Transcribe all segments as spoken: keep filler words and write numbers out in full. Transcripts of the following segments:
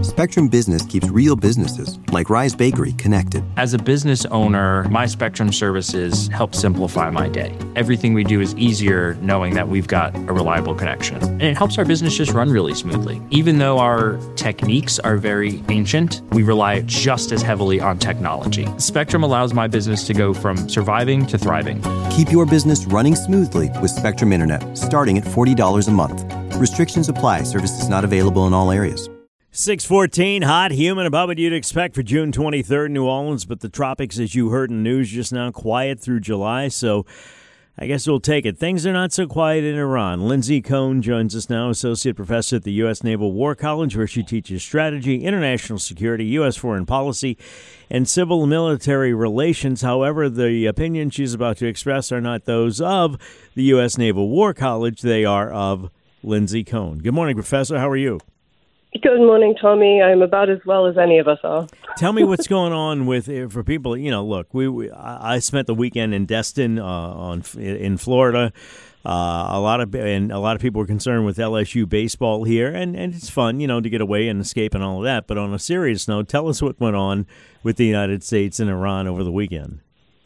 Spectrum Business keeps real businesses, like Rise Bakery, connected. As a business owner, my Spectrum services help simplify my day. Everything we do is easier knowing that we've got a reliable connection. And it helps our business just run really smoothly. Even though our techniques are very ancient, we rely just as heavily on technology. Spectrum allows my business to go from surviving to thriving. Keep your business running smoothly with Spectrum Internet, starting at forty dollars a month. Restrictions apply. Services not available in all areas. six fourteen, hot, humid, about what you'd expect for June twenty-third in New Orleans, but the tropics, as you heard in the news just now, quiet through July, so I guess we'll take it. Things are not so quiet in Iran. Lindsay Cohn joins us now, associate professor at the U S Naval War College, where she teaches strategy, international security, U S foreign policy, and civil and military relations. However, the opinions she's about to express are not those of the U S Naval War College. They are of Lindsay Cohn. Good morning, Professor. How are you? Good morning, Tommy. I'm about as well as any of us are. Tell me what's going on with for people. You know, look, we, we I spent the weekend in Destin, uh, on in Florida. Uh, a lot of and a lot of people were concerned with L S U baseball here, and, and it's fun, you know, to get away and escape and all of that. But on a serious note, tell us what went on with the United States and Iran over the weekend.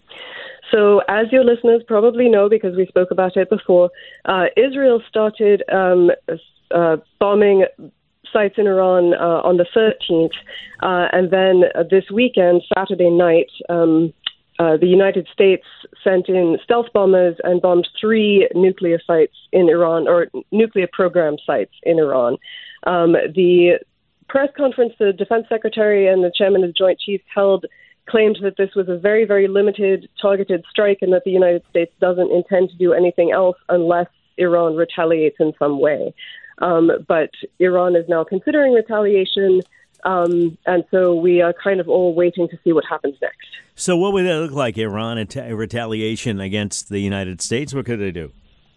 So, as your listeners probably know, because we spoke about it before, uh, Israel started um, uh, bombing sites in Iran uh, on the thirteenth, uh, and then uh, this weekend, Saturday night, um, uh, the United States sent in stealth bombers and bombed three nuclear sites in Iran, or nuclear program sites in Iran. Um, the press conference the Defense Secretary and the Chairman of the Joint Chiefs held claimed that this was a very, very limited, targeted strike and that the United States doesn't intend to do anything else unless Iran retaliates in some way. Um, but Iran is now considering retaliation, um, and so we are kind of all waiting to see what happens next. So what would that look like, Iran ata- retaliation against the United States? What could they do?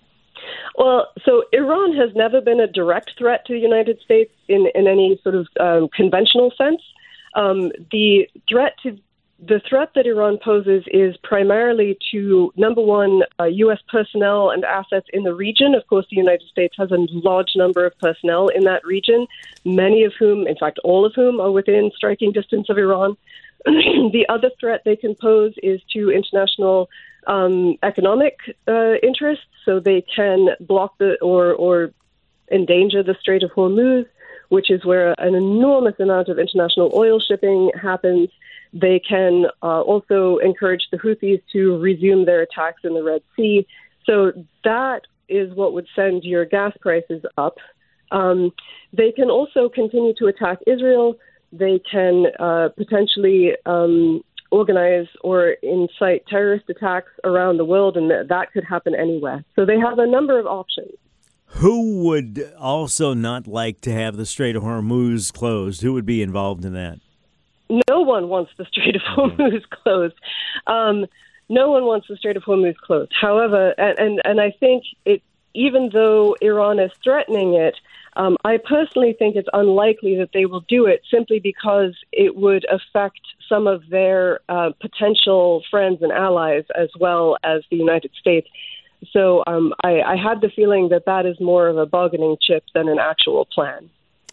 Well, so Iran has never been a direct threat to the United States in, in any sort of um, conventional sense. Um, the threat to The threat that Iran poses is primarily to, number one, uh, U S personnel and assets in the region. Of course, the United States has a large number of personnel in that region, many of whom, in fact, all of whom are within striking distance of Iran. The other threat they can pose is to international um, economic uh, interests, so they can block the or, or endanger the Strait of Hormuz, which is where an enormous amount of international oil shipping happens. They can uh, also encourage the Houthis to resume their attacks in the Red Sea. So that is what would send your gas prices up. Um, they can also continue to attack Israel. They can uh, potentially um, organize or incite terrorist attacks around the world, and that could happen anywhere. So they have a number of options. Who would also not like to have the Strait of Hormuz closed? Who would be involved in that? No one wants the Strait of Hormuz closed. Um, no one wants the Strait of Hormuz closed. However, and, and, and I think it, even though Iran is threatening it, um, I personally think it's unlikely that they will do it simply because it would affect some of their uh, potential friends and allies as well as the United States. So um, I, I had the feeling that that is more of a bargaining chip than an actual plan.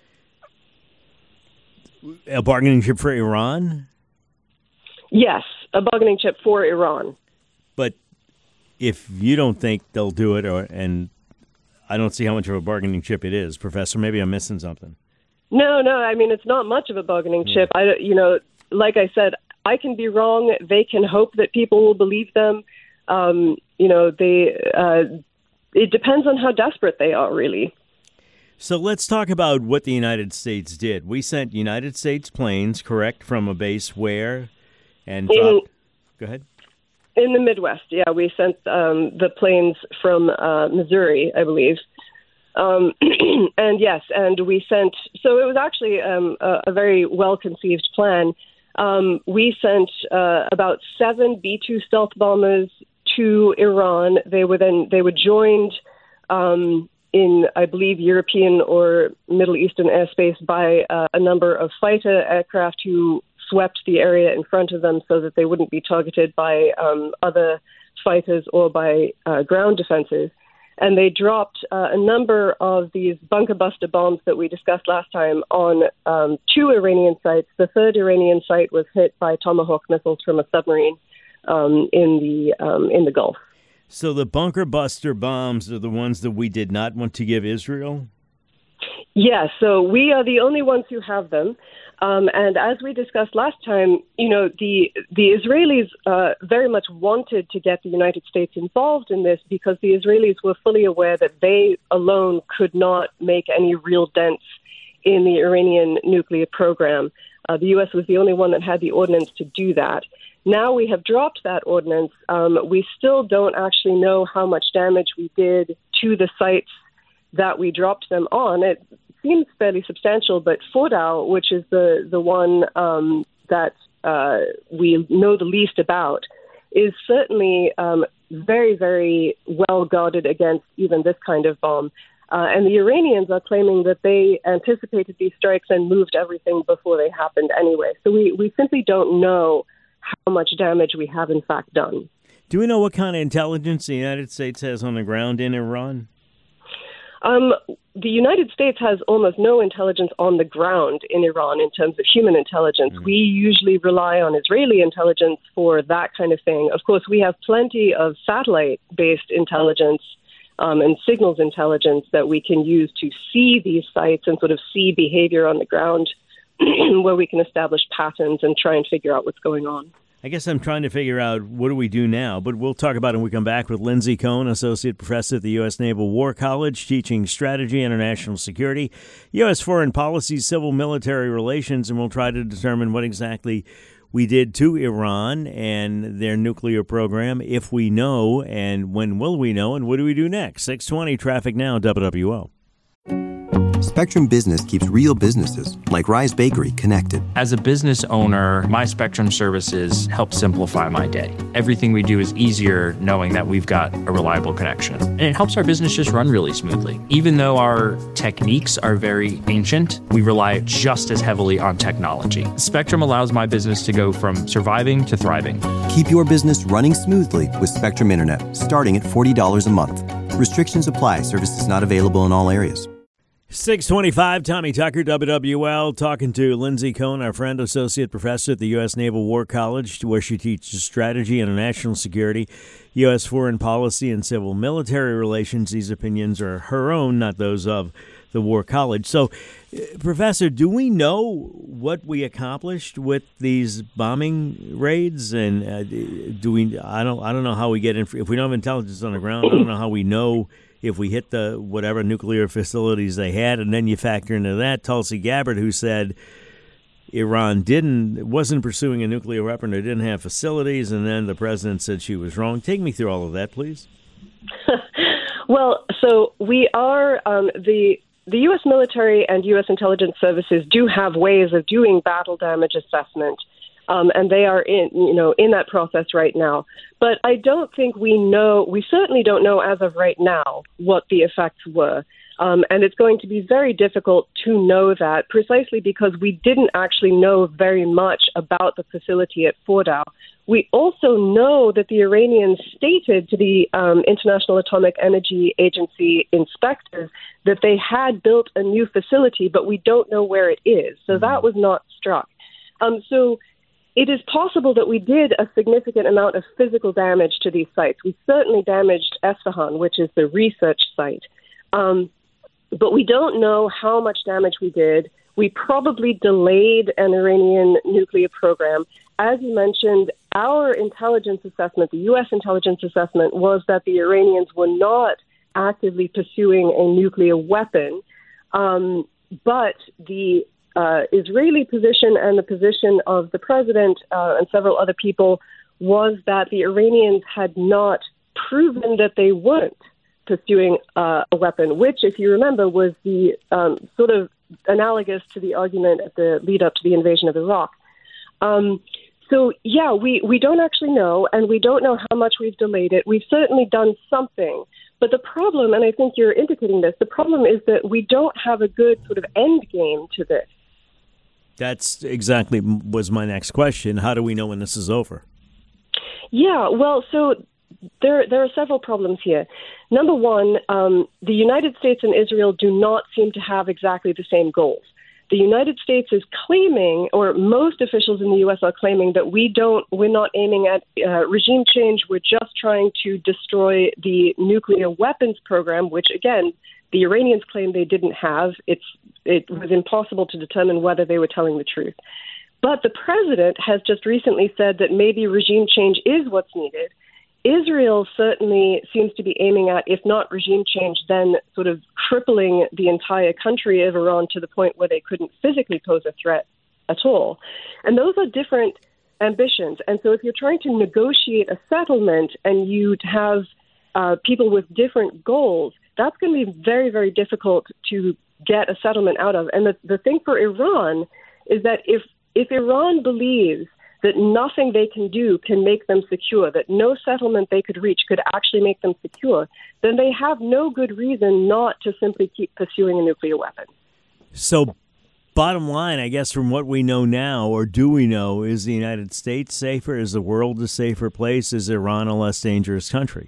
A bargaining chip for Iran? Yes, a bargaining chip for Iran. But if you don't think they'll do it, or and I don't see how much of a bargaining chip it is, Professor, maybe I'm missing something. No, no, I mean, it's not much of a bargaining yeah. chip. I, you know, like I said, I can be wrong. They can hope that people will believe them. Um, you know, they. Uh, it depends on how desperate they are, really. So let's talk about what the United States did. We sent United States planes, correct, from a base where? And dropped, go ahead. In the Midwest, yeah. We sent um, the planes from uh, Missouri, I believe. Um, and yes, and we sent, so it was actually um, a, a very well-conceived plan. Um, we sent uh, about seven B two stealth bombers to Iran. They were then, they were joined um, in, I believe, European or Middle Eastern airspace by uh, a number of fighter aircraft who swept the area in front of them so that they wouldn't be targeted by um, other fighters or by uh, ground defenses. and they dropped uh, a number of these bunker buster bombs that we discussed last time on um, two Iranian sites. The third Iranian site was hit by Tomahawk missiles from a submarine um, in the um, in the Gulf. So the bunker buster bombs are the ones that we did not want to give Israel? Yes, so we are the only ones who have them. Um, and as we discussed last time, you know, the the Israelis uh, very much wanted to get the United States involved in this because the Israelis were fully aware that they alone could not make any real dents in the Iranian nuclear program. Uh, the U S was the only one that had the ordinance to do that. Now we have dropped that ordinance. Um, we still don't actually know how much damage we did to the sites that we dropped them on. It seems fairly substantial, but Fordow, which is the, the one um, that uh, we know the least about, is certainly um, very, very well guarded against even this kind of bomb. Uh, and the Iranians are claiming that they anticipated these strikes and moved everything before they happened anyway. So we, we simply don't know how much damage we have in fact done. Do we know what kind of intelligence the United States has on the ground in Iran? Um, the United States has almost no intelligence on the ground in Iran in terms of human intelligence. Mm-hmm. We usually rely on Israeli intelligence for that kind of thing. Of course, we have plenty of satellite-based intelligence um, and signals intelligence that we can use to see these sites and sort of see behavior on the ground where we can establish patterns and try and figure out what's going on. I guess I'm trying to figure out what do we do now, but we'll talk about it when we come back with Lindsay Cohn, Associate Professor at the U S Naval War College, teaching strategy, international security, U S foreign policy, civil military relations, and we'll try to determine what exactly we did to Iran and their nuclear program, if we know, and when will we know, and what do we do next? six twenty Traffic Now, W W O. Spectrum Business keeps real businesses, like Rise Bakery, connected. As a business owner, my Spectrum services help simplify my day. Everything we do is easier knowing that we've got a reliable connection. And it helps our business just run really smoothly. Even though our techniques are very ancient, we rely just as heavily on technology. Spectrum allows my business to go from surviving to thriving. Keep your business running smoothly with Spectrum Internet, starting at forty dollars a month. Restrictions apply. Services not available in all areas. six twenty-five, Tommy Tucker, W W L, talking to Lindsay Cohn, our friend, Associate Professor at the U S Naval War College, where she teaches strategy, international security, U S foreign policy, and civil military relations. These opinions are her own, not those of the War College. So, Professor, do we know what we accomplished with these bombing raids? And uh, do we? I don't. I don't know how we get in. If we don't have intelligence on the ground, I don't know how we know if we hit the whatever nuclear facilities they had. And then you factor into that Tulsi Gabbard, who said Iran didn't wasn't pursuing a nuclear weapon or didn't have facilities, and then the president said she was wrong. Take me through all of that, please. Well, so we are um, the. The U S military and U S intelligence services do have ways of doing battle damage assessment, um, and they are in, you know, in that process right now. But I don't think we know, we certainly don't know as of right now what the effects were. Um, and it's going to be very difficult to know that precisely because we didn't actually know very much about the facility at Fordow. We also know that the Iranians stated to the um, International Atomic Energy Agency inspectors that they had built a new facility, but we don't know where it is. So that was not struck. Um, so it is possible that we did a significant amount of physical damage to these sites. We certainly damaged Esfahan, which is the research site. Um, but we don't know how much damage we did. We probably delayed an Iranian nuclear program. As you mentioned, our intelligence assessment, the U S intelligence assessment, was that the Iranians were not actively pursuing a nuclear weapon. Um, but the uh, Israeli position and the position of the president uh, and several other people was that the Iranians had not proven that they weren't pursuing uh, a weapon, which, if you remember, was the um, sort of analogous to the argument at the lead up to the invasion of Iraq. Um, so, yeah, we, we don't actually know, and we don't know how much we've delayed it. We've certainly done something. But the problem, and I think you're indicating this, the problem is that we don't have a good sort of end game to this. That's exactly was my next question. How do we know when this is over? Yeah, well, so there there are several problems here. Number one, um, the United States and Israel do not seem to have exactly the same goals. The United States is claiming, or most officials in the U S are claiming, that we don't, we're not aiming at uh, regime change. We're just trying to destroy the nuclear weapons program, which, again, the Iranians claim they didn't have. It's it was impossible to determine whether they were telling the truth. But the president has just recently said that maybe regime change is what's needed. Israel certainly seems to be aiming at, if not regime change, then sort of crippling the entire country of Iran to the point where they couldn't physically pose a threat at all. And those are different ambitions. And so if you're trying to negotiate a settlement and you have uh, people with different goals, that's going to be very, very difficult to get a settlement out of. And the, the thing for Iran is that if if Iran believes that nothing they can do can make them secure, that no settlement they could reach could actually make them secure, then they have no good reason not to simply keep pursuing a nuclear weapon. So, bottom line, I guess, from what we know now, or do we know, is the United States safer? Is the world a safer place? Is Iran a less dangerous country?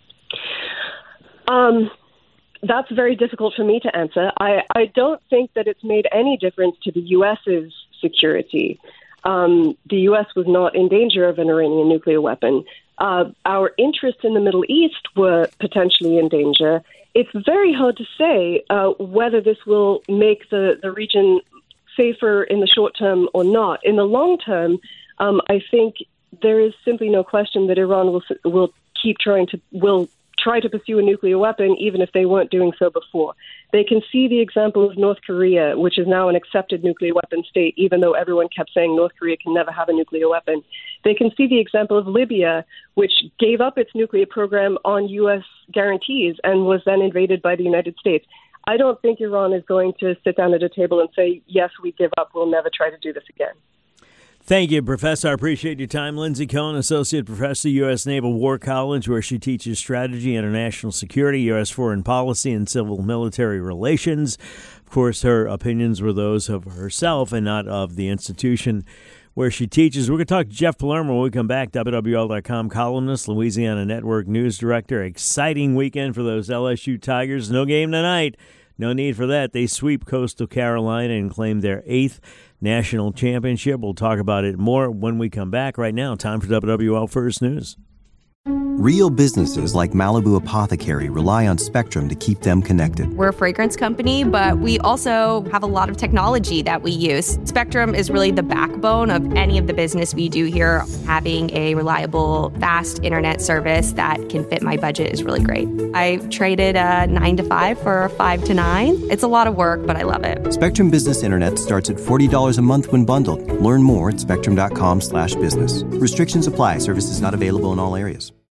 Um, that's very difficult for me to answer. I, I don't think that it's made any difference to the U S's security. Um, the U S was not in danger of an Iranian nuclear weapon. Uh, our interests in the Middle East were potentially in danger. It's very hard to say uh, whether this will make the, the region safer in the short term or not. In the long term, um, I think there is simply no question that Iran will will keep trying to will try to pursue a nuclear weapon, even if they weren't doing so before. They can see the example of North Korea, which is now an accepted nuclear weapon state, even though everyone kept saying North Korea can never have a nuclear weapon. They can see the example of Libya, which gave up its nuclear program on U S guarantees and was then invaded by the United States. I don't think Iran is going to sit down at a table and say, yes, we give up, we'll never try to do this again. Thank you, Professor. I appreciate your time. Lindsay Cohen, Associate Professor, U S Naval War College, where she teaches strategy, international security, U S foreign policy, and civil military relations. Of course, her opinions were those of herself and not of the institution where she teaches. We're going to talk to Jeff Palermo when we come back, W W L dot com columnist, Louisiana Network News Director. Exciting weekend for those L S U Tigers. No game tonight. No need for that. They sweep Coastal Carolina and claim their eighth national championship. We'll talk about it more when we come back. Right now, time for W W L First News. Real businesses like Malibu Apothecary rely on Spectrum to keep them connected. We're a fragrance company, but we also have a lot of technology that we use. Spectrum is really the backbone of any of the business we do here. Having a reliable, fast internet service that can fit my budget is really great. I traded a nine to five for a five to nine. It's a lot of work, but I love it. Spectrum Business Internet starts at forty dollars a month when bundled. Learn more at spectrum dot com slash business. Restrictions apply. Services not available in all areas.